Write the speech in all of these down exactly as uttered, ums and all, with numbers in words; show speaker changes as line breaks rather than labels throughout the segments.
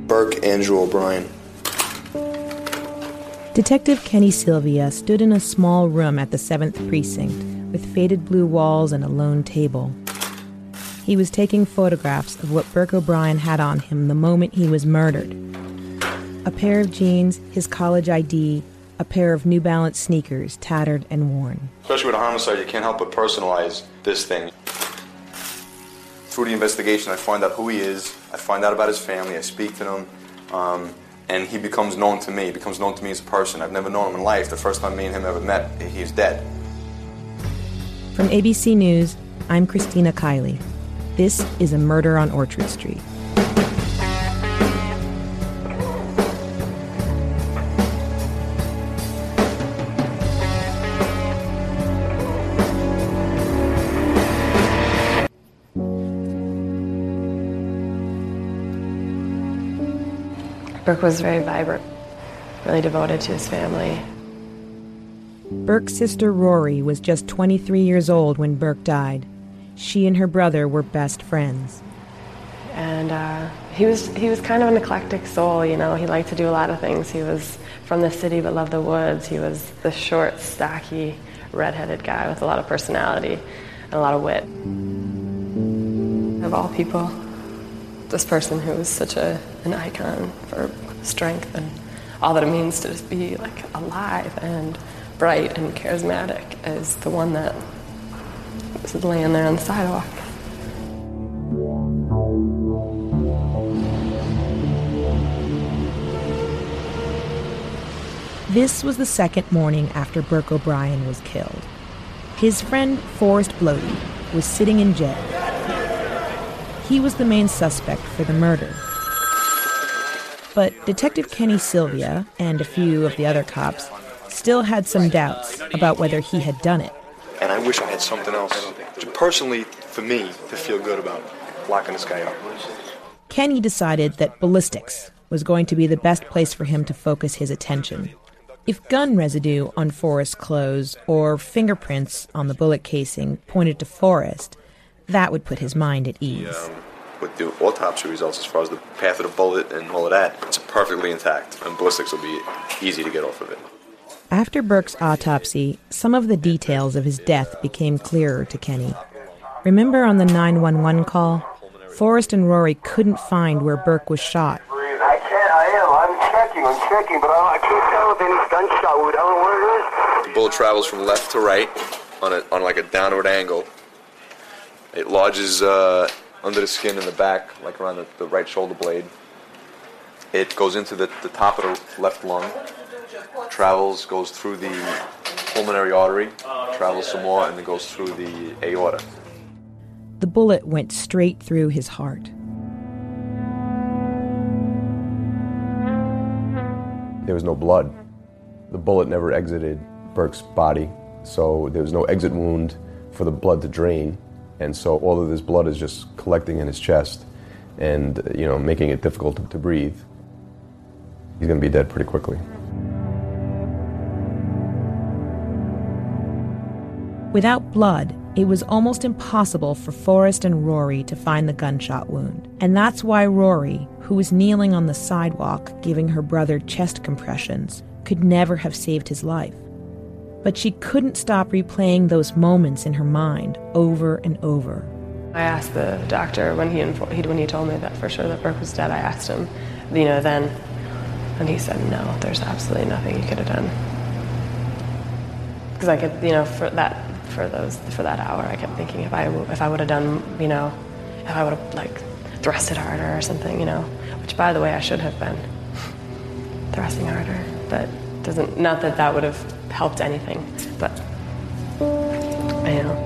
Burke Andrew O'Brien.
Detective Kenny Sylvia stood in a small room at the seventh Precinct with faded blue walls and a lone table. He was taking photographs of what Burke O'Brien had on him the moment he was murdered. A pair of jeans, his college I D, a pair of New Balance sneakers, tattered and worn.
Especially with a homicide, you can't help but personalize this thing. Through the investigation, I find out who he is, I find out about his family, I speak to him, um, and he becomes known to me, he becomes known to me as a person. I've never known him in life. The first time me and him ever met, he's dead.
From A B C News, I'm Christina Kiley. This is A Murder on Orchard Street.
Burke was very vibrant, really devoted to his family.
Burke's sister Rory was just twenty-three years old when Burke died. She and her brother were best friends.
And uh, he was he was kind of an eclectic soul, you know. He liked to do a lot of things. He was from the city but loved the woods. He was the short, stocky, red-headed guy with a lot of personality and a lot of wit. Of all people, this person who was such a an icon for strength and all that it means to just be like alive and bright and charismatic is the one that was laying there on the sidewalk.
This was the second morning after Burke O'Brien was killed. His friend Forrest Blody was sitting in jail. He was the main suspect for the murder. But Detective Kenny Sylvia and a few of the other cops still had some doubts about whether he had done it.
And I wish I had something else, personally, for me, to feel good about locking this guy up.
Kenny decided that ballistics was going to be the best place for him to focus his attention. If gun residue on Forrest's clothes or fingerprints on the bullet casing pointed to Forrest, that would put his mind at ease.
Yeah, with the autopsy results, as far as the path of the bullet and all of that, it's perfectly intact, and ballistics will be easy to get off of it.
After Burke's autopsy, some of the details of his death became clearer to Kenny. Remember on the nine one one call? Forrest and Rory couldn't find where Burke was shot.
I can't, I am, I'm checking, I'm checking, but I can't tell if any gunshot wound. I don't know what it is.
The bullet travels from left to right on a, on like a downward angle. It lodges uh, under the skin in the back, like around the, the right shoulder blade. It goes into the, the top of the left lung, travels, goes through the pulmonary artery, travels some more, and then goes through the aorta.
The bullet went straight through his heart.
There was no blood. The bullet never exited Burke's body, so there was no exit wound for the blood to drain. And so all of this blood is just collecting in his chest and, you know, making it difficult to, to breathe. He's going to be dead pretty quickly.
Without blood, it was almost impossible for Forrest and Rory to find the gunshot wound. And that's why Rory, who was kneeling on the sidewalk giving her brother chest compressions, could never have saved his life. But she couldn't stop replaying those moments in her mind over and over.
I asked the doctor when he, info- he when he told me that for sure that Burke was dead, I asked him, you know, then, and he said, no, there's absolutely nothing you could have done. Because I could, you know, for that, for those, for that hour, I kept thinking if I, if I would have done, you know, if I would have like thrusted harder or something, you know, which by the way I should have been thrusting harder, but doesn't, not that that would have helped anything, but I know.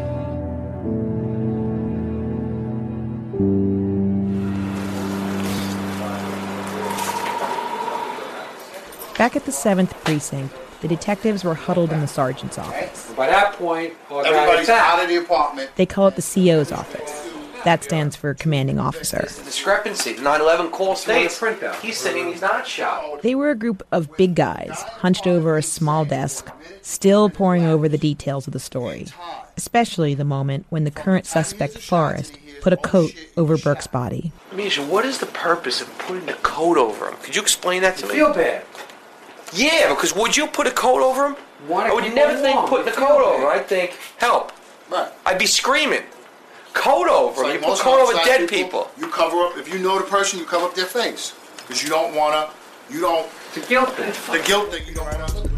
Back at the seventh Precinct, the detectives were huddled in the sergeant's office.
By that point,
everybody's out of the apartment.
They call it the C O's office. That stands for commanding officer.
It's the discrepancy. The nine eleven call states he's saying he's not shot.
They were a group of big guys, hunched over a small desk, still poring over the details of the story. especially the moment when the current suspect, Forrest, put a coat over Burke's body.
Misha, what is the purpose of putting a coat over him? Could you explain that to me?
Feel bad.
Yeah, because would you put a coat over him?
Wanna
I would
keep
never
him
think
warm.
putting a
Feel
coat
bad.
over him. I'd think, help.
Right.
I'd be screaming. Coat over him.
Like
You put
most
coat over
homicide
dead people.
You cover up, if you know the person, you cover up their face. Because you don't want to, you don't,
The guilt thing.
the guilt that you don't want to.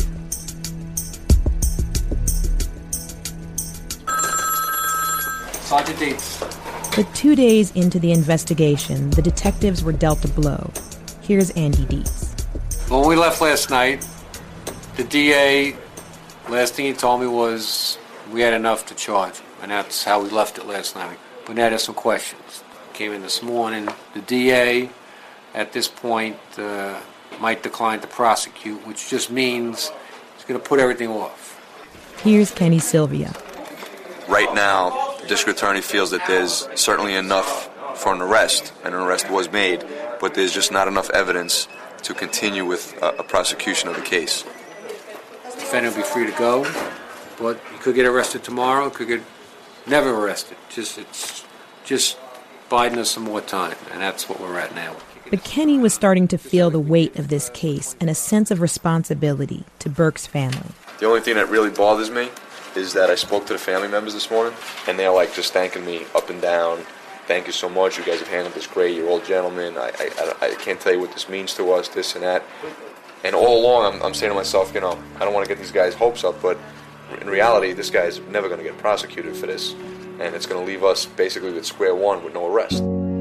Sergeant Dietz.
But two days into the investigation, the detectives were dealt a blow. Here's Andy Dietz.
When we left last night, the D A, last thing he told me was we had enough to charge him. And that's how we left it last night. But now there's some questions. Came in this morning. The D A, at this point, uh, might decline to prosecute, which just means he's going to put everything off.
Here's Kenny Sylvia.
Right now, the district attorney feels that there's certainly enough for an arrest, and an arrest was made, but there's just not enough evidence to continue with a, a prosecution of the case.
The defendant will be free to go, but he could get arrested tomorrow, could get never arrested. Just it's just biding us some more time, and that's what we're at now.
But Kenny was starting to feel the weight of this case and a sense of responsibility to Burke's family.
The only thing that really bothers me is that I spoke to the family members this morning, and they're like just thanking me up and down. Thank you so much. You guys have handled this great. You're all gentlemen. I, I, I can't tell you what this means to us, this and that. And all along, I'm, I'm saying to myself, you know, I don't want to get these guys' hopes up, but in reality, this guy's never going to get prosecuted for this, and it's going to leave us basically with square one with no arrest.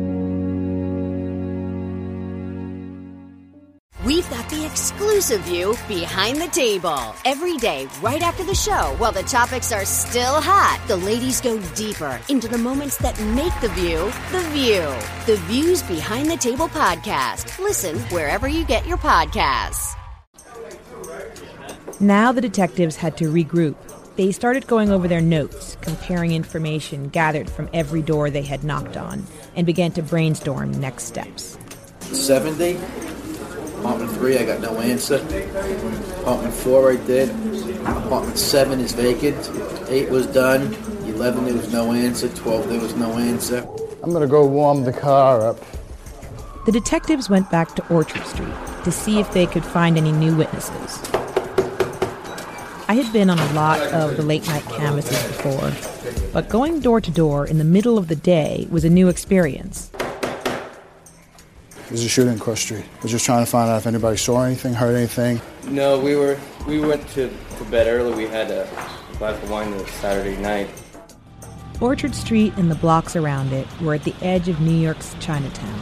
We've got the exclusive view behind the table. Every day, right after the show, while the topics are still hot, the ladies go deeper into the moments that make the view the view. The Views Behind the Table podcast. Listen wherever you get your podcasts.
Now the detectives had to regroup. They started going over their notes, comparing information gathered from every door they had knocked on, and began to brainstorm next steps.
seventy. Apartment three, I got no answer. Apartment four, I did. Apartment seven is vacant. eight was done. eleven, there was no answer. twelve, there was no answer.
I'm going to go warm the car up.
The detectives went back to Orchard Street to see if they could find any new witnesses. I had been on a lot of the late-night canvases before, but going door to door in the middle of the day was a new experience.
There's a shooting across the street. I was just trying to find out if anybody saw anything, heard anything.
No, we were we went to, to bed early. We had a glass of wine this Saturday night.
Orchard Street and the blocks around it were at the edge of New York's Chinatown.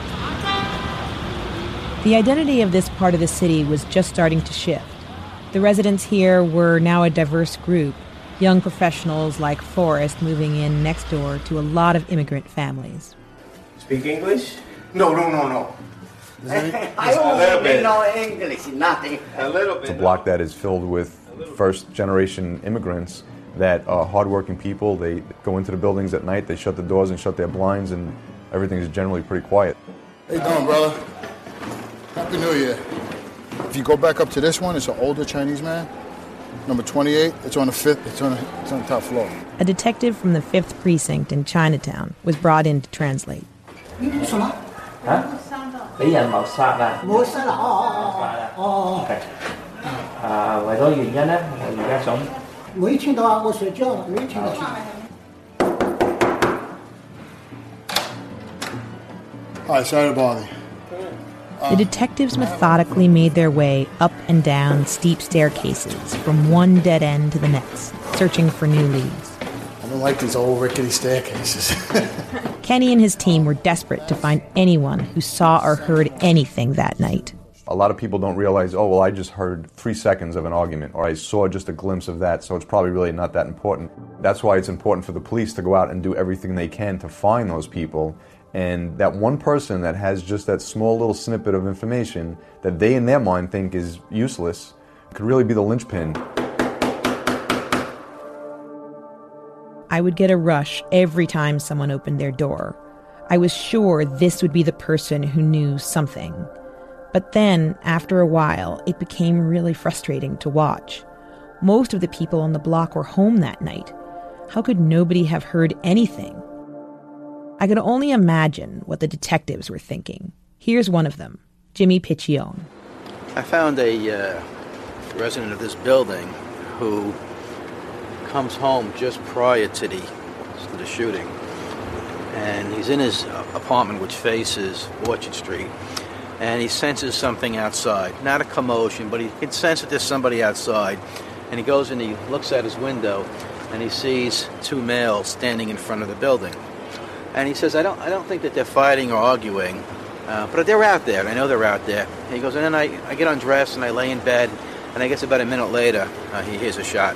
The identity of this part of the city was just starting to shift. The residents here were now a diverse group, young professionals like Forrest moving in next door to a lot of immigrant families.
Speak English?
No, no, no, no.
I don't know English, nothing. A little bit.
It's a block that is filled with first-generation immigrants that are hardworking people. They go into the buildings at night, they shut the doors and shut their blinds, and everything is generally pretty quiet.
How you doing, brother? Happy New Year. If you go back up to this one, it's an older Chinese man. Number twenty-eight, it's on the fifth, it's on the, it's on the top floor.
A detective from the fifth Precinct in Chinatown was brought in to translate.
Hả? Bây giờ màu xóa ra.
Màu xóa là oh.
Okay. À, vậy thôi gì nhá nè, gì ra sống.
没听到啊，我睡觉了，没听到。
All right, sorry to bother you.
The detectives methodically made their way up and down steep staircases from one dead end to the next, searching for new leads.
I don't like these old rickety staircases.
Kenny and his team were desperate to find anyone who saw or heard anything that night.
A lot of people don't realize, oh, well, I just heard three seconds of an argument, or I saw just a glimpse of that, so it's probably really not that important. That's why it's important for the police to go out and do everything they can to find those people. And that one person that has just that small little snippet of information that they in their mind think is useless could really be the linchpin.
I would get a rush every time someone opened their door. I was sure this would be the person who knew something. But then, after a while, it became really frustrating to watch. Most of the people on the block were home that night. How could nobody have heard anything? I could only imagine what the detectives were thinking. Here's one of them, Jimmy Piccione.
I found a uh, resident of this building who comes home just prior to the, to the shooting. And he's in his apartment, which faces Orchard Street. And he senses something outside. Not a commotion, but he can sense that there's somebody outside. And he goes and he looks out his window, and he sees two males standing in front of the building. And he says, I don't I don't think that they're fighting or arguing, uh, but they're out there. I know they're out there. And he goes, and then I, I get undressed and I lay in bed, and I guess about a minute later, uh, he hears a shot.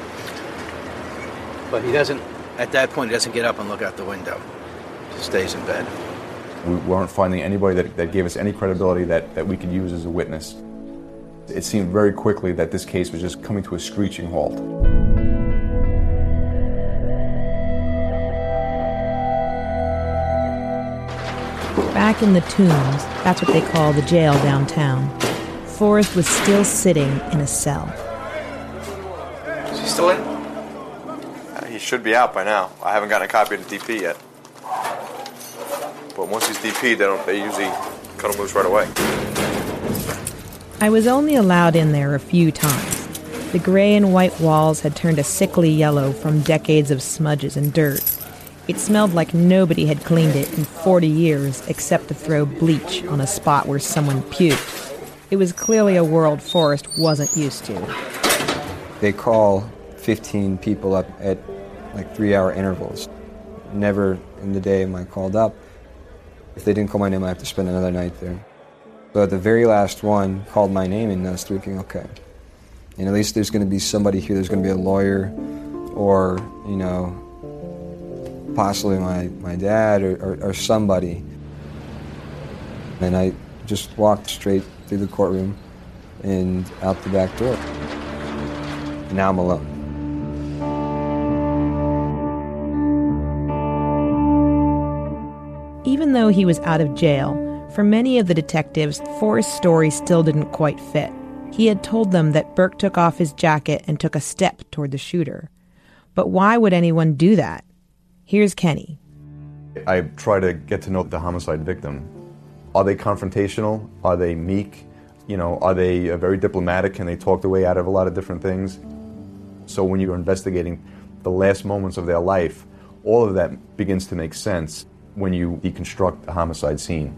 But he doesn't, at that point, he doesn't get up and look out the window. He just stays in bed.
We weren't finding anybody that, that gave us any credibility that, that we could use as a witness. It seemed very quickly that this case was just coming to a screeching halt.
Back in the Tombs, that's what they call the jail downtown, Forrest was still sitting in a cell.
Is he still in? Uh, he should be out by now. I haven't gotten a copy of the D P yet. But once he's D P'd, they, don't, they usually cut him loose right away.
I was only allowed in there a few times. The gray and white walls had turned a sickly yellow from decades of smudges and dirt. It smelled like nobody had cleaned it in forty years except to throw bleach on a spot where someone puked. It was clearly a world Forrest wasn't used to.
They call fifteen people up at like three-hour intervals. Never in the day am I called up. If they didn't call my name, I have to spend another night there. But the very last one called my name, and I was thinking, okay, and at least there's going to be somebody here. There's going to be a lawyer, or you know, possibly my, my dad or, or, or somebody. And I just walked straight through the courtroom and out the back door. And now I'm alone.
Even though he was out of jail, for many of the detectives, Forrest's story still didn't quite fit. He had told them that Burke took off his jacket and took a step toward the shooter. But why would anyone do that? Here's Kenny.
I try to get to know the homicide victim. Are they confrontational? Are they meek? You know, are they uh, very diplomatic? Can they talk their way out of a lot of different things? So when you're investigating the last moments of their life, all of that begins to make sense when you deconstruct a homicide scene.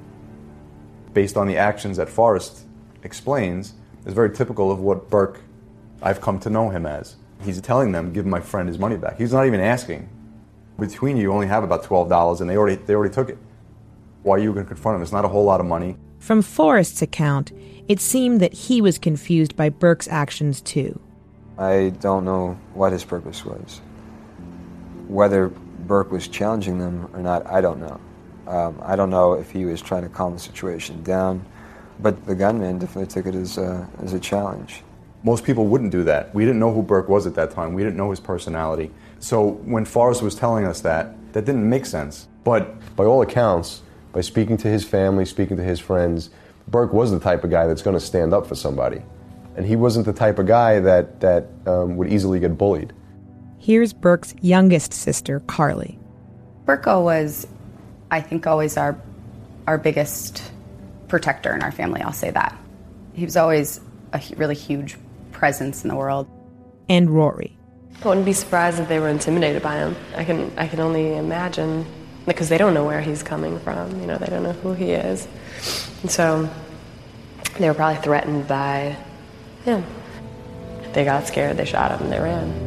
Based on the actions that Forrest explains, is very typical of what Burke, I've come to know him as. He's telling them, give my friend his money back. He's not even asking. Between you, you only have about twelve dollars, and they already they already took it. Why are you going to confront him? It's not a whole lot of money.
From Forrest's account, it seemed that he was confused by Burke's actions too.
I don't know what his purpose was. Whether Burke was challenging them or not, I don't know. Um, I don't know if he was trying to calm the situation down, but the gunman definitely took it as a, as a challenge.
Most people wouldn't do that. We didn't know who Burke was at that time. We didn't know his personality. So when Forrest was telling us that, that didn't make sense. But by all accounts, by speaking to his family, speaking to his friends, Burke was the type of guy that's going to stand up for somebody. And he wasn't the type of guy that, that um, would easily get bullied.
Here's Burke's youngest sister, Carly.
Burko was, I think, always our our biggest protector in our family, I'll say that. He was always a really huge presence in the world.
And Rory.
I wouldn't be surprised if they were intimidated by him. I can I can only imagine, because they don't know where he's coming from. You know, they don't know who he is. And so they were probably threatened by him. They got scared, they shot him, and they ran.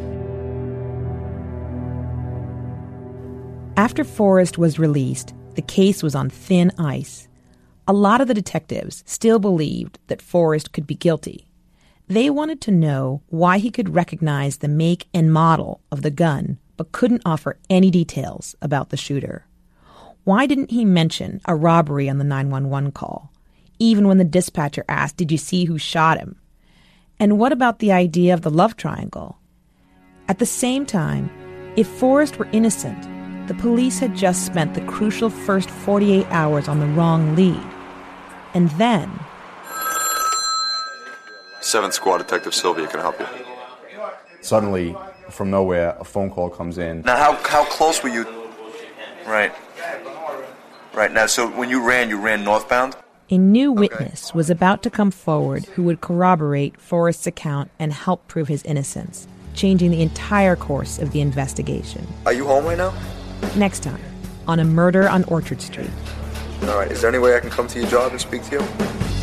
After Forrest was released, the case was on thin ice. A lot of the detectives still believed that Forrest could be guilty. They wanted to know why he could recognize the make and model of the gun, but couldn't offer any details about the shooter. Why didn't he mention a robbery on the nine one one call, even when the dispatcher asked, did you see who shot him? And what about the idea of the love triangle? At the same time, if Forrest were innocent, the police had just spent the crucial first forty-eight hours on the wrong lead. And then...
seventh Squad Detective Sylvia can help you.
Suddenly,
from nowhere, a phone call comes in.
Now, how how close were you? Right. Right. Now, so when you ran, you ran northbound?
A new witness was about to come forward who would corroborate Forrest's account and help prove his innocence, changing the entire course of the investigation.
Are you home right now?
Next time, on A Murder on Orchard Street.
All right. Is there any way I can come to your job and speak to you?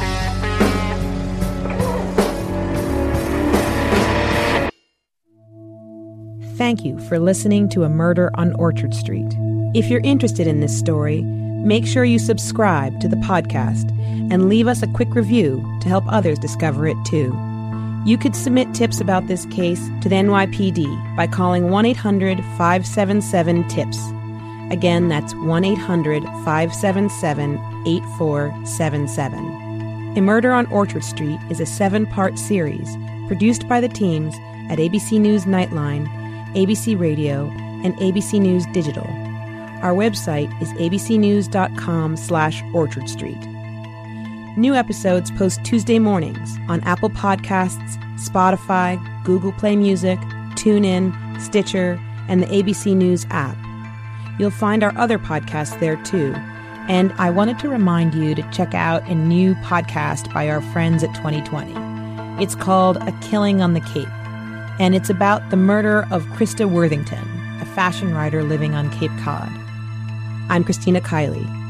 Thank you for listening to A Murder on Orchard Street. If you're interested in this story, make sure you subscribe to the podcast and leave us a quick review to help others discover it too. You could submit tips about this case to the N Y P D by calling one eight hundred five seven seven TIPS. Again, that's one eight hundred five seven seven eight four seven seven. A Murder on Orchard Street is a seven-part series produced by the teams at A B C News Nightline, A B C Radio, and A B C News Digital. Our website is abcnews.com slash Orchard Street. New episodes post Tuesday mornings on Apple Podcasts, Spotify, Google Play Music, TuneIn, Stitcher, and the A B C News app. You'll find our other podcasts there too. And I wanted to remind you to check out a new podcast by our friends at twenty twenty. It's called A Killing on the Cape, and it's about the murder of Krista Worthington, a fashion writer living on Cape Cod. I'm Christina Kiley.